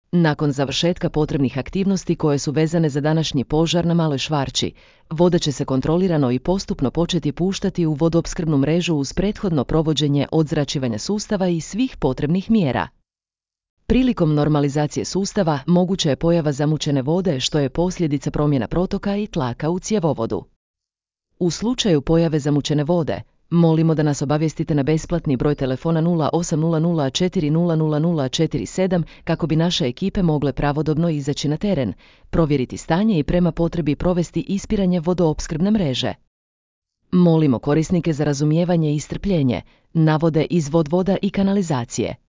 Nakon završetka potrebnih aktivnosti koje su vezane za današnji požar na Maloj Švarči, voda će se kontrolirano i postupno početi puštati u vodoopskrbnu mrežu uz prethodno provođenje odzračivanja sustava i svih potrebnih mjera. Prilikom normalizacije sustava moguća je pojava zamućene vode što je posljedica promjena protoka i tlaka u cjevovodu. U slučaju pojave zamućene vode, molimo da nas obavijestite na besplatni broj telefona 0800 400 kako bi naše ekipe mogle pravodobno izaći na teren, provjeriti stanje i prema potrebi provesti ispiranje vodoopskrbne mreže. Molimo korisnike za razumijevanje i strpljenje, navode Izvod voda i kanalizacije.